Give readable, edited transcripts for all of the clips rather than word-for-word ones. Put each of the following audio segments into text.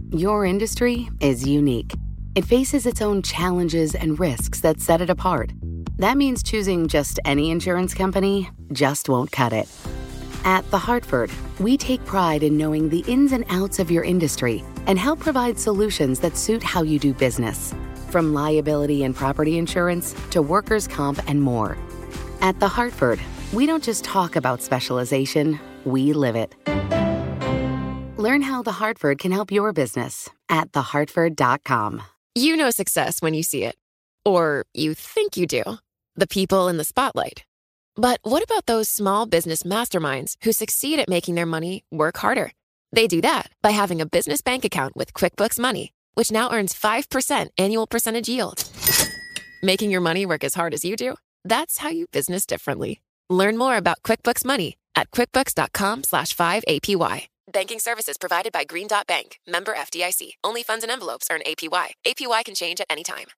Your industry is unique. It faces its own challenges and risks that set it apart. That means choosing just any insurance company just won't cut it. At The Hartford, we take pride in knowing the ins and outs of your industry and help provide solutions that suit how you do business. From liability and property insurance to workers' comp and more. At The Hartford, we don't just talk about specialization, we live it. Learn how The Hartford can help your business at thehartford.com. You know success when you see it. Or you think you do. The people in the spotlight. But what about those small business masterminds who succeed at making their money work harder? They do that by having a business bank account with QuickBooks Money, which now earns 5% annual percentage yield. Making your money work as hard as you do? That's how you business differently. Learn more about QuickBooks Money at quickbooks.com/5APY. Banking services provided by Green Dot Bank. Member FDIC. Only funds and envelopes earn APY. APY can change at any time.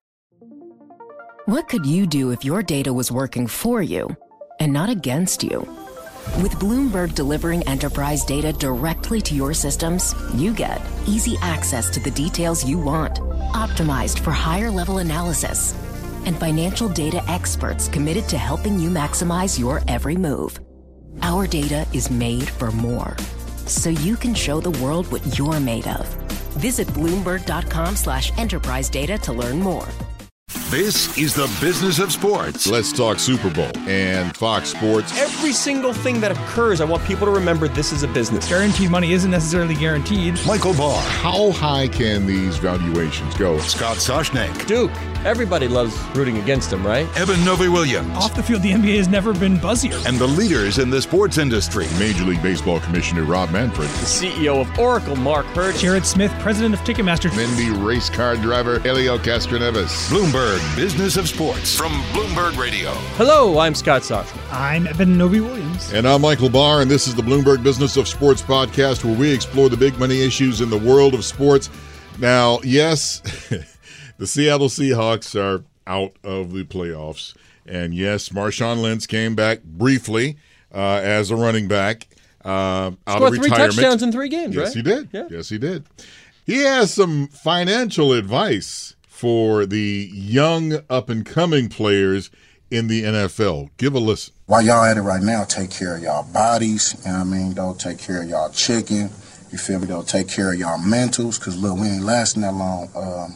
What could you do if your data was working for you and not against you? With Bloomberg delivering enterprise data directly to your systems, you get easy access to the details you want, optimized for higher-level analysis, and financial data experts committed to helping you maximize your every move. Our data is made for more, so you can show the world what you're made of. Visit Bloomberg.com/enterprise data to learn more. This is the business of sports. Let's talk Super Bowl and Fox Sports. Every single thing that occurs, I want people to remember this is a business. Guaranteed money isn't necessarily guaranteed. Michael Barr. How high can these valuations go? Scott Soshnick. Duke. Everybody loves rooting against him, right? Evan Novi-Williams. Off the field, the NBA has never been buzzier. And the leaders in the sports industry. Major League Baseball Commissioner Rob Manfred. The CEO of Oracle, Mark Hurd. Jared Smith, president of Ticketmaster. Indy race car driver Helio Castroneves. Bloomberg Business of Sports from Bloomberg Radio. Hello, I'm Scott Soshnick. I'm Evan Novi-Williams. And I'm Michael Barr, and this is the Bloomberg Business of Sports podcast, where we explore the big money issues in the world of sports. Now, yes, the Seattle Seahawks are out of the playoffs. And yes, Marshawn Lynch came back briefly as a running back out Scored of 3 retirement. touchdowns in 3 games, yes, right? He did. Yeah. Yes, he did. He has some financial advice for the young up-and-coming players in the NFL. Give a listen. While y'all at it right now, take care of y'all bodies, you know what I mean? Don't take care of y'all chicken. You feel me? Don't take care of y'all mentals, because, look, we ain't lasting that long.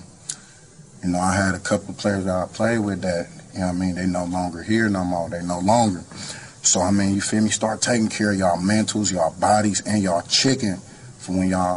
I had a couple of players that I played with that, you know what I mean, they no longer here no more. They no longer. So, I mean, you feel me? Start taking care of y'all mentals, y'all bodies, and y'all chicken for when y'all,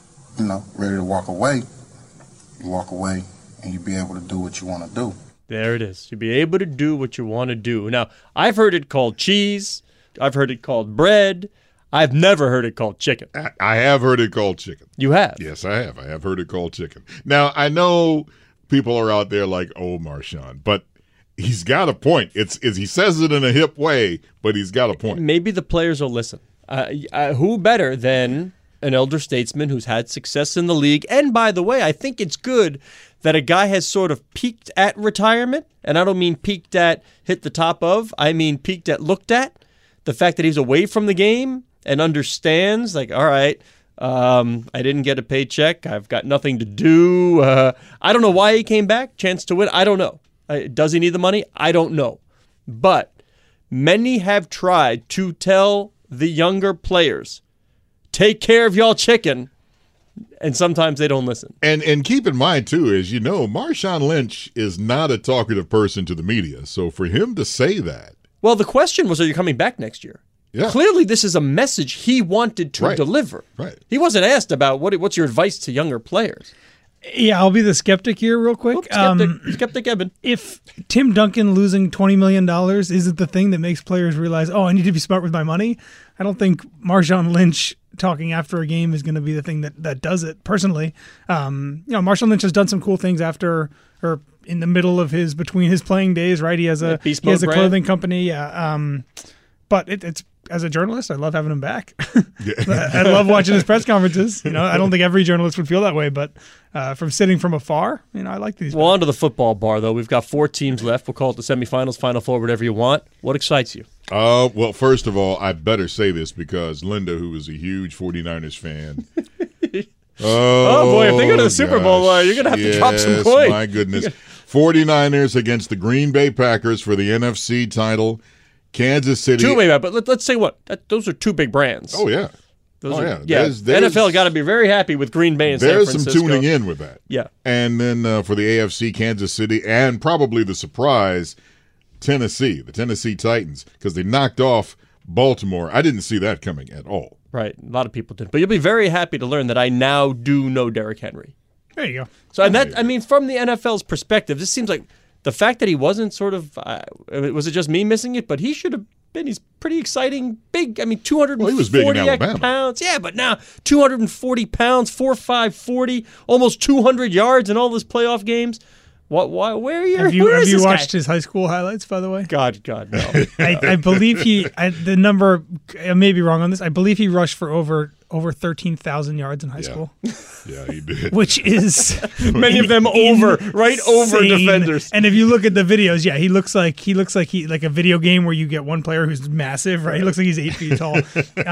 ready to walk away. You walk away and you be able to do what you want to do. There it is. You'll be able to do what you want to do. Now, I've heard it called cheese. I've heard it called bread. I've never heard it called chicken. I have heard it called chicken. You have? Yes, I have. I have heard it called chicken. Now, I know people are out there like, oh, Marshawn, but he's got a point. It's he says it in a hip way, but he's got a point. Maybe the players will listen. Who better than an elder statesman who's had success in the league? And by the way, I think it's good that a guy has sort of peaked at retirement. And I don't mean peaked at hit the top of. I mean peaked at looked at. The fact that he's away from the game and understands, like, all right, I didn't get a paycheck. I've got nothing to do. I don't know why he came back. Chance to win. I don't know. Does he need the money? I don't know. But many have tried to tell the younger players, take care of y'all chicken, and sometimes they don't listen. And keep in mind, too, as you know, Marshawn Lynch is not a talkative person to the media. So for him to say that. Well, the question was, are you coming back next year? Yeah. Clearly, this is a message he wanted to deliver. Right. He wasn't asked about what's your advice to younger players. Yeah, I'll be the skeptic here real quick. Skeptic Eben. If Tim Duncan losing $20 million isn't the thing that makes players realize, oh, I need to be smart with my money, I don't think Marshawn Lynch talking after a game is going to be the thing that does it, personally. Marshawn Lynch has done some cool things after or in the middle of between his playing days, right? He has a clothing company. Yeah. But it's as a journalist, I love having him back. I love watching his press conferences. I don't think every journalist would feel that way, but from sitting from afar, I like these. Well, on to the football bar, though. We've got 4 teams left. We'll call it the semifinals, Final Four, whatever you want. What excites you? Well, first of all, I better say this because Linda, who is a huge 49ers fan, Oh, boy, if they go to the Super Bowl, you're going to have to drop some coins. My goodness. 49ers against the Green Bay Packers for the NFC title. Kansas City. But let's say what? Those are two big brands. Oh, yeah. Yeah. There's, NFL got to be very happy with Green Bay and San Francisco. There's some tuning in with that. Yeah. And then for the AFC, Kansas City, and probably the surprise, Tennessee, the Tennessee Titans, because they knocked off Baltimore. I didn't see that coming at all. Right. A lot of people did. But you'll be very happy to learn that I now do know Derrick Henry. There you go. So, and that, I mean, from the NFL's perspective, this seems like the fact that he wasn't sort of, was it just me missing it? But he should have been. He's pretty exciting, big. I mean, 240 he was big in Alabama. pounds. Yeah, but now 240 pounds, 4.5 40, almost 200 yards in all his playoff games. Where are you? Have you watched his high school highlights, by the way? God, no. I believe the number, I may be wrong on this, I believe he rushed for over 13,000 yards in high school. Yeah, he did. Which is many of them over defenders. And if you look at the videos, he looks like a video game where you get one player who's massive, right? He looks like he's 8 feet tall.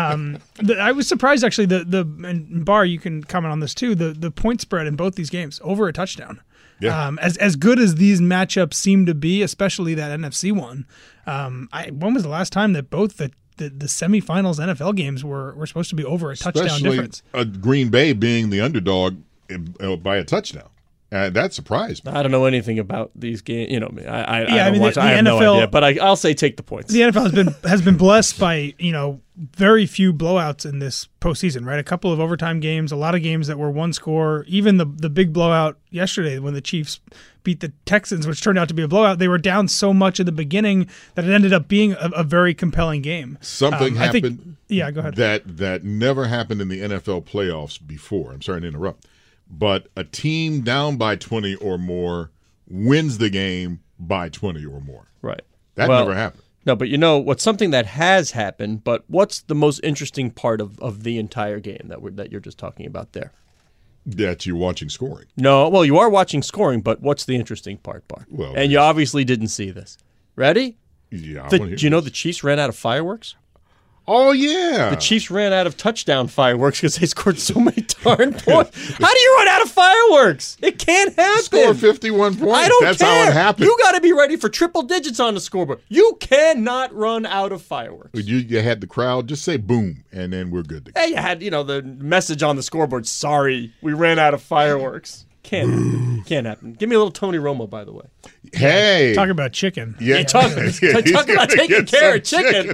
I was surprised actually. And Bar, you can comment on this too. The point spread in both these games over a touchdown. Yeah. As good as these matchups seem to be, especially that NFC one, when was the last time that both the semifinals NFL games were supposed to be over a touchdown difference? Green Bay being the underdog by a touchdown. That surprised me. I don't know anything about these games. You know, I have no idea. But I'll say take the points. The NFL has been blessed by very few blowouts in this postseason. Right, a couple of overtime games, a lot of games that were one score. Even the big blowout yesterday when the Chiefs beat the Texans, which turned out to be a blowout. They were down so much in the beginning that it ended up being a very compelling game. Something happened. Go ahead. That never happened in the NFL playoffs before. I'm sorry to interrupt. But a team down by 20 or more wins the game by 20 or more. Right. That never happened. No, but what's something that has happened, but what's the most interesting part of the entire game that you're just talking about there? That you're watching scoring. No, well, you are watching scoring, but what's the interesting part, Bar? Well, and you obviously didn't see this. Ready? Yeah. Do you know the Chiefs ran out of fireworks? Oh, yeah. The Chiefs ran out of touchdown fireworks because they scored so many darn points. How do you run out of fireworks? It can't happen. Score 51 points. I don't That's care. how it happened. You got to be ready for triple digits on the scoreboard. You cannot run out of fireworks. You had the crowd just say boom, and then we're good to go. Hey, you had the message on the scoreboard. Sorry, we ran out of fireworks. Can't happen. Give me a little Tony Romo, by the way. Hey, talk about chicken. Yeah, talk about taking care of chicken.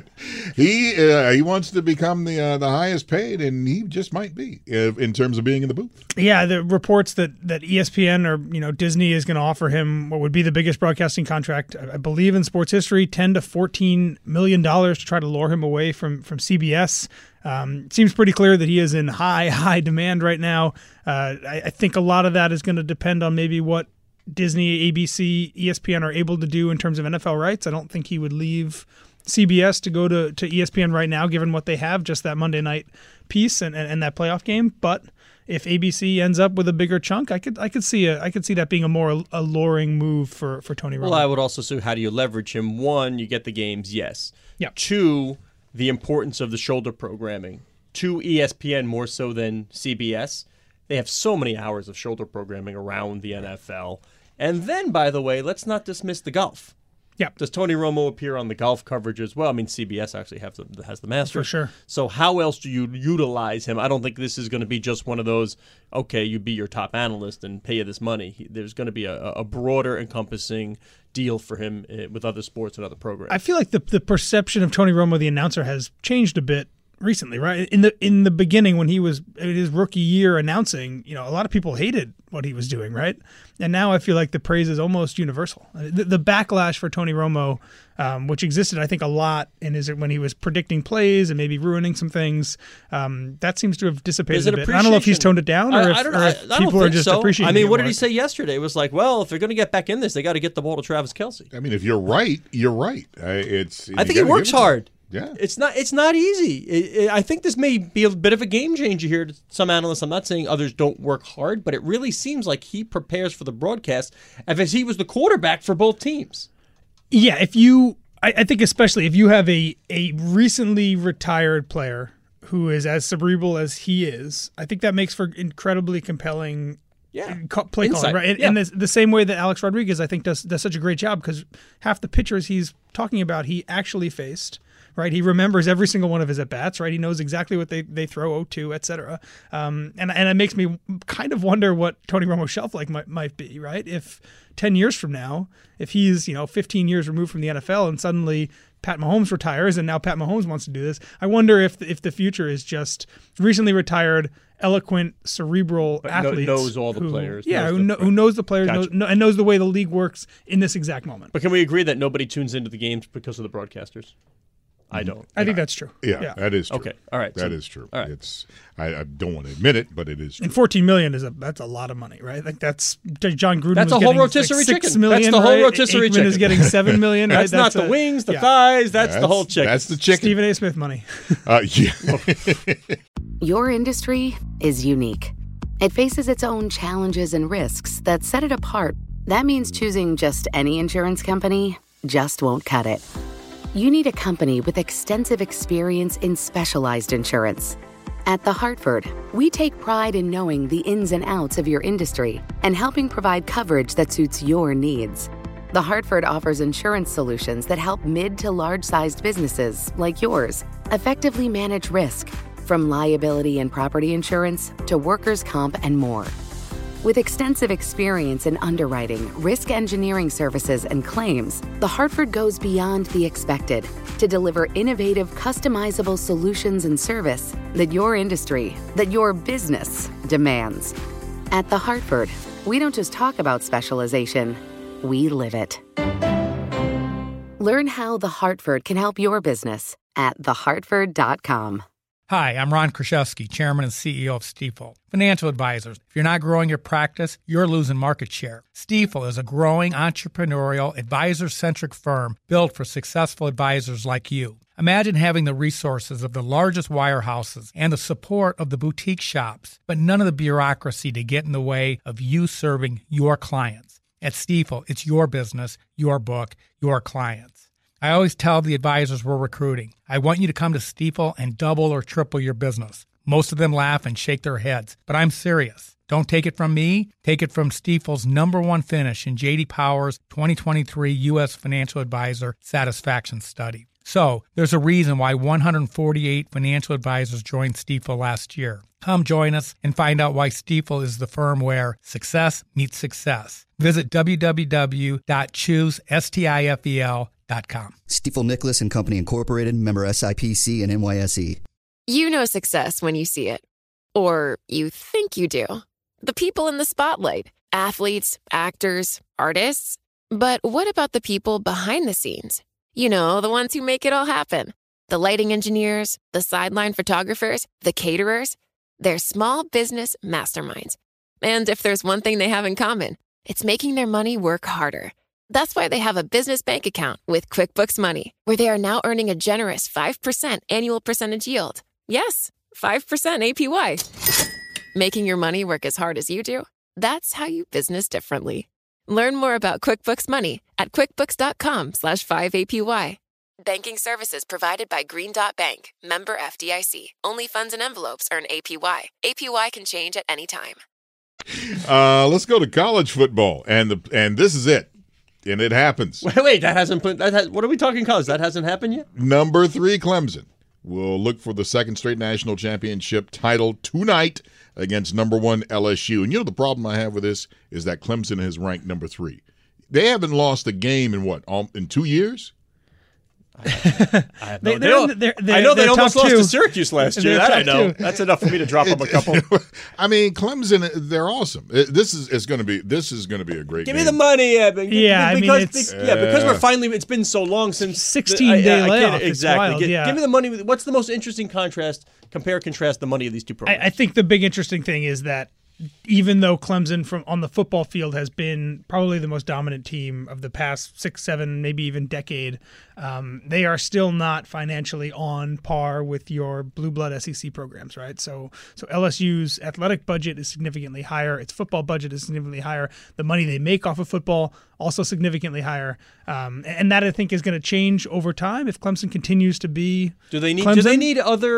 He wants to become the highest paid, and he just might be in terms of being in the booth. Yeah, the reports that ESPN or Disney is going to offer him what would be the biggest broadcasting contract, I believe, in sports history, $10 to $14 million to try to lure him away from CBS. Seems pretty clear that he is in high demand right now. I think a lot of that is going to depend on maybe what Disney, ABC, ESPN are able to do in terms of NFL rights. I don't think he would leave CBS to go to ESPN right now, given what they have, just that Monday night piece and that playoff game. But if ABC ends up with a bigger chunk, I could see that being a more alluring move for Tony Romo. Well, I would also say, how do you leverage him? One, you get the games, yes. Yeah. Two, the importance of the shoulder programming. To ESPN more so than CBS. They have so many hours of shoulder programming around the NFL. And then, by the way, let's not dismiss the golf. Yeah. Does Tony Romo appear on the golf coverage as well? I mean, CBS actually has the Masters. For sure. So how else do you utilize him? I don't think this is going to be just one of those, okay, you be your top analyst and pay you this money. There's going to be a broader encompassing deal for him with other sports and other programs. I feel like the perception of Tony Romo, the announcer, has changed a bit recently, right? In the beginning, when he was in his rookie year announcing, a lot of people hated what he was doing, right? And now I feel like the praise is almost universal. The backlash for Tony Romo, which existed, I think, a lot when he was predicting plays and maybe ruining some things, that seems to have dissipated a bit. I don't know if he's toned it down or if people are just appreciating it. I mean, what did he say yesterday? It was like, well, if they're going to get back in this, they got to get the ball to Travis Kelce. I mean, if you're right, you're right. I think he works hard. Yeah. It's not easy. I think this may be a bit of a game changer here to some analysts. I'm not saying others don't work hard, but it really seems like he prepares for the broadcast as if he was the quarterback for both teams. Yeah, I think especially if you have a recently retired player who is as cerebral as he is, I think that makes for incredibly compelling play calling, right? And the same way that Alex Rodriguez, I think, does such a great job, because half the pitchers he's talking about, he actually faced, right? He remembers every single one of his at-bats, right? He knows exactly what they throw, 0-2, et cetera. And it makes me kind of wonder what Tony Romo's shelf life might be, right? If 10 years from now, if he's 15 years removed from the NFL and suddenly Pat Mahomes retires and now Pat Mahomes wants to do this, I wonder if the future is just recently retired, eloquent, cerebral athletes. Knows all the players. Yeah, who knows the players, and knows the way the league works in this exact moment. But can we agree that nobody tunes into the games because of the broadcasters? I don't. I think that's true. Yeah, that is true. Okay, all right. That is true. All right. It's I don't want to admit it, but it is true. And $14 million that's a lot of money, right? Like that's John Gruden. That's was a whole getting rotisserie like chicken. $6 million, That's the whole right? rotisserie Aikman chicken. is getting $7 million. Right? That's not the wings, the thighs. That's the whole chicken. That's the chicken. Stephen A. Smith money. Your industry is unique. It faces its own challenges and risks that set it apart. That means choosing just any insurance company just won't cut it. You need a company with extensive experience in specialized insurance. At The Hartford, we take pride in knowing the ins and outs of your industry and helping provide coverage that suits your needs. The Hartford offers insurance solutions that help mid to large-sized businesses like yours effectively manage risk, from liability and property insurance to workers' comp and more. With extensive experience in underwriting, risk engineering services, and claims, The Hartford goes beyond the expected to deliver innovative, customizable solutions and service that your industry, that your business demands. At The Hartford, we don't just talk about specialization, we live it. Learn how The Hartford can help your business at thehartford.com. Hi, I'm Ron Kraszewski, Chairman and CEO of Stifel. Financial advisors. If you're not growing your practice, you're losing market share. Stifel is a growing, entrepreneurial, advisor-centric firm built for successful advisors like you. Imagine having the resources of the largest wirehouses and the support of the boutique shops, but none of the bureaucracy to get in the way of you serving your clients. At Stifel, it's your business, your book, your clients. I always tell the advisors we're recruiting, I want you to come to Stifel and double or triple your business. Most of them laugh and shake their heads, but I'm serious. Don't take it from me. Take it from Stifel's #1 finish in J.D. Power's 2023 U.S. Financial Advisor Satisfaction Study. So, there's a reason why 148 financial advisors joined Stifel last year. Come join us and find out why Stifel is the firm where success meets success. Visit www.choosestifel.com. Stifel Nicholas and Company Incorporated, member SIPC and NYSE. You know success when you see it. Or you think you do. The people in the spotlight. Athletes, actors, artists. But what about the people behind the scenes? You know, the ones who make it all happen. The lighting engineers, the sideline photographers, the caterers. They're small business masterminds. And if there's one thing they have in common, it's making their money work harder. That's why they have a business bank account with QuickBooks Money, where they are now earning a generous 5% annual percentage yield. Yes, 5% APY. Making your money work as hard as you do? That's how you business differently. Learn more about QuickBooks Money at quickbooks.com/5APY. Banking services provided by Green Dot Bank, member FDIC. Only funds and envelopes earn APY. APY can change at any time. Let's go to college football, and this is it. And it happens. Wait, what are we talking college? That hasn't happened yet? Number 3, Clemson will look for the second straight national championship title tonight against number 1 LSU. And the problem I have with this is that Clemson is ranked number 3. They haven't lost a game in 2 years? I have no idea. I know they almost lost to Syracuse last year. That I know. That's enough for me to drop them a couple. I mean, Clemson, they're awesome. This is going to be a great Give game. me the money, Evan. because we're finally. It's been so long since 16-day layoff. Exactly. Wild, Give me the money. What's the most interesting contrast? Contrast the money of these two programs. I think the big interesting thing is that even though Clemson on the football field has been probably the most dominant team of the past 6, 7, maybe even decade, they are still not financially on par with your blue blood SEC programs, right? So LSU's athletic budget is significantly higher. Its football budget is significantly higher. The money they make off of football also significantly higher, and that I think is going to change over time if Clemson continues to be. Do they need other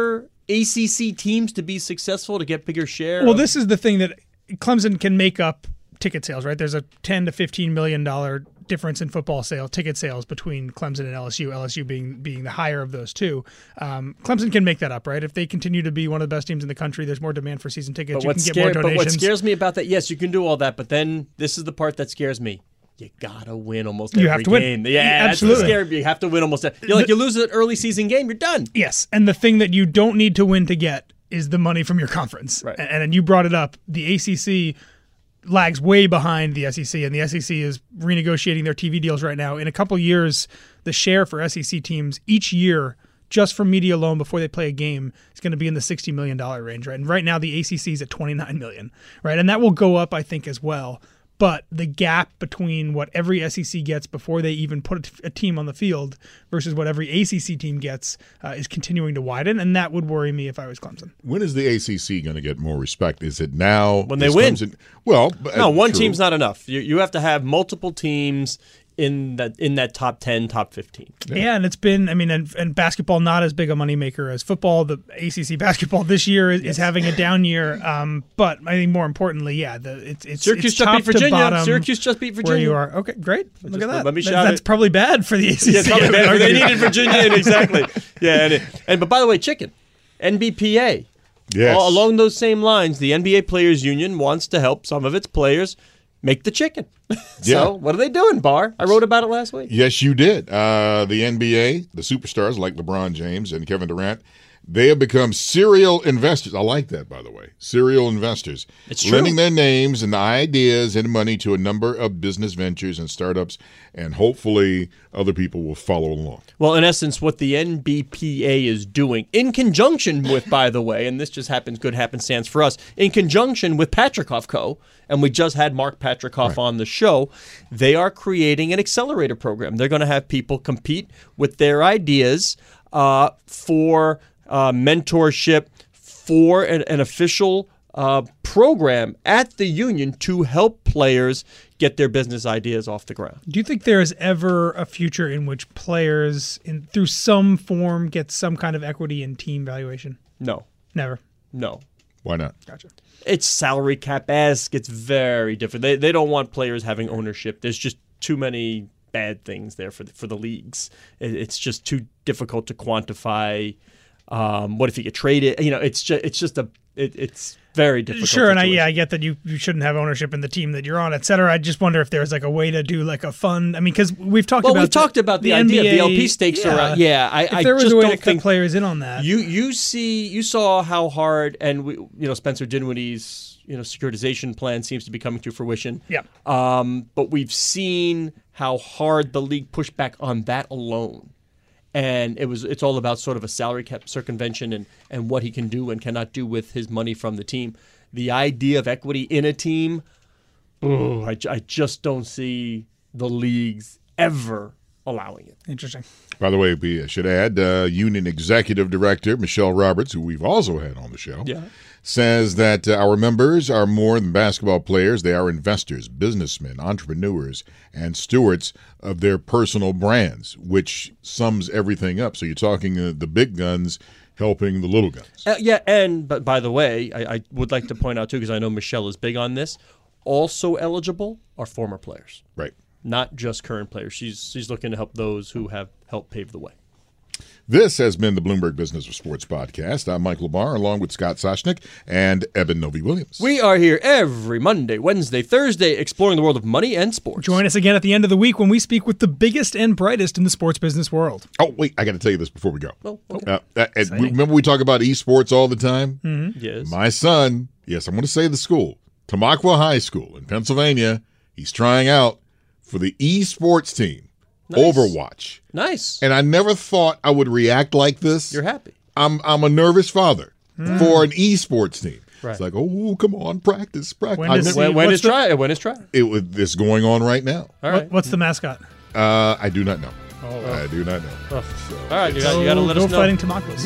ACC teams to be successful to get bigger share? Well, this is the thing that Clemson can make up ticket sales, right? There's a $10 to $15 million difference in football ticket sales between Clemson and LSU. LSU being the higher of those two. Clemson can make that up, right? If they continue to be one of the best teams in the country, there's more demand for season tickets. You can get more donations. But what scares me about that, yes, you can do all that, but then this is the part that scares me. You gotta win almost every game. You have to win. Yeah, absolutely. That's scary. You have to win almost. You lose an early season game, you're done. Yes, and the thing that you don't need to win to get is the money from your conference. Right. And you brought it up. The ACC lags way behind the SEC, and the SEC is renegotiating their TV deals right now. In a couple years, the share for SEC teams each year, just from media alone before they play a game, is going to be in the $60 million range, right? And right now the ACC is at $29 million, right? And that will go up, I think, as well. But the gap between what every SEC gets before they even put a team on the field versus what every ACC team gets is continuing to widen, and that would worry me if I was Clemson. When is the ACC going to get more respect? Is it now? When they win. Well, no, one true. team's not enough. You have to have multiple teams in that top 10, top 15. Yeah, and it's been, and basketball not as big a moneymaker as football. The ACC basketball this year is having a down year. But I think more importantly, it's Syracuse it's just top beat Virginia. to bottom. Syracuse just beat Virginia. Where you are. Okay, great. Look at that. Let me shout That's it. probably bad for the ACC. Yeah, it's probably bad. They needed Virginia, and exactly. Yeah, but by the way, chicken, NBPA. Yes. Along those same lines, the NBA Players Union wants to help some of its players make the chicken. So what are they doing, Barr? I wrote about it last week. Yes, you did. The NBA, the superstars like LeBron James and Kevin Durant, they have become serial investors. I like that, by the way. Serial investors. It's true. Lending their names and ideas and money to a number of business ventures and startups, and hopefully other people will follow along. Well, in essence, what the NBPA is doing, in conjunction with, by the way, and this just happens, good happenstance for us, in conjunction with Patrickhoff Co., and we just had Mark Patrickhoff on the show, they are creating an accelerator program. They're going to have people compete with their ideas for mentorship, for an official program at the union to help players get their business ideas off the ground. Do you think there is ever a future in which players, through some form, get some kind of equity in team valuation? No. Never? No. Why not? Gotcha. It's salary cap-esque. It's very different. They don't want players having ownership. There's just too many bad things there for the leagues. It's just too difficult to quantify. What if you get traded? It's very difficult. Sure, and I get that you shouldn't have ownership in the team that you're on, et cetera. I just wonder if there's like a way to do like a fund. Because we've talked about the idea NBA, of the LP stakes around. Yeah, if there was a way to cut players in on that. You saw how hard, and Spencer Dinwiddie's securitization plan seems to be coming to fruition. Yeah. But we've seen how hard the league pushed back on that alone. And it's all about sort of a salary cap circumvention and what he can do and cannot do with his money from the team. The idea of equity in a team, I just don't see the leagues ever allowing it. Interesting. By the way, we should add, Union Executive Director Michelle Roberts, who we've also had on the show, says that our members are more than basketball players. They are investors, businessmen, entrepreneurs, and stewards of their personal brands, which sums everything up. So you're talking the big guns helping the little guns. But by the way, I would like to point out, too, because I know Michelle is big on this, also eligible are former players. Right. Not just current players. She's looking to help those who have helped pave the way. This has been the Bloomberg Business of Sports podcast. I'm Mike LaBar, along with Scott Soshnick and Eben Novy-Williams. We are here every Monday, Wednesday, Thursday, exploring the world of money and sports. Join us again at the end of the week when we speak with the biggest and brightest in the sports business world. Oh, wait, I got to tell you this before we go. Oh, okay. Remember we talk about esports all the time? Mm-hmm. Yes. My son, I'm going to say the school, Tamaqua High School in Pennsylvania, he's trying out for the esports team. Nice. Overwatch. Nice. And I never thought I would react like this. You're happy. I'm a nervous father for an esports team. Right. It's like, oh, come on, practice. When is try? It's going on right now. All right. What's the mascot? I do not know. Oh. I do not know. Oh. So, all right, you got to let us know. Fighting Tamaqua.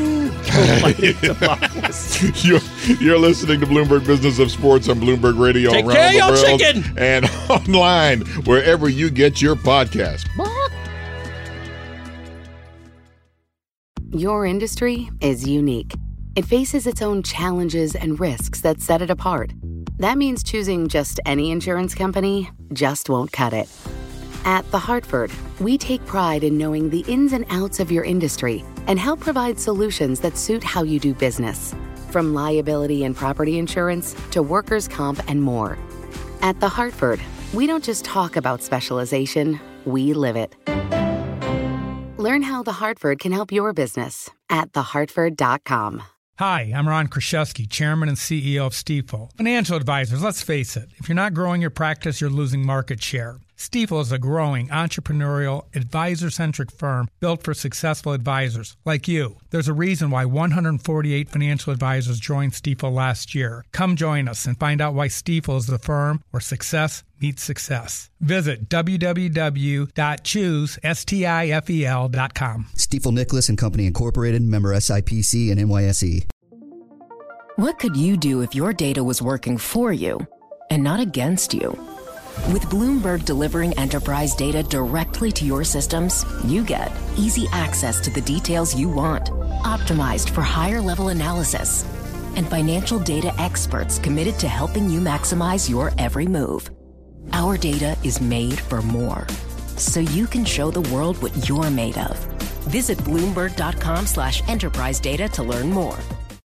You're listening to Bloomberg Business of Sports on Bloomberg Radio Take around care, the y'all world chicken. And online wherever you get your podcast. Your industry is unique. It faces its own challenges and risks that set it apart. That means choosing just any insurance company just won't cut it. At The Hartford, we take pride in knowing the ins and outs of your industry and help provide solutions that suit how you do business. From liability and property insurance to workers' comp and more. At The Hartford, we don't just talk about specialization, we live it. Learn how The Hartford can help your business at thehartford.com. Hi, I'm Ron Kraszewski, Chairman and CEO of Stifel. Financial advisors, let's face it, if you're not growing your practice, you're losing market share. Stifel is a growing, entrepreneurial, advisor-centric firm built for successful advisors like you. There's a reason why 148 financial advisors joined Stifel last year. Come join us and find out why Stifel is the firm where success meets success. Visit www.choosestifel.com. Stifel Nicholas and Company Incorporated, member SIPC and NYSE. What could you do if your data was working for you and not against you? With Bloomberg delivering enterprise data directly to your systems, you get easy access to the details you want, optimized for higher-level analysis, and financial data experts committed to helping you maximize your every move. Our data is made for more, so you can show the world what you're made of. Visit Bloomberg.com/enterprise data to learn more.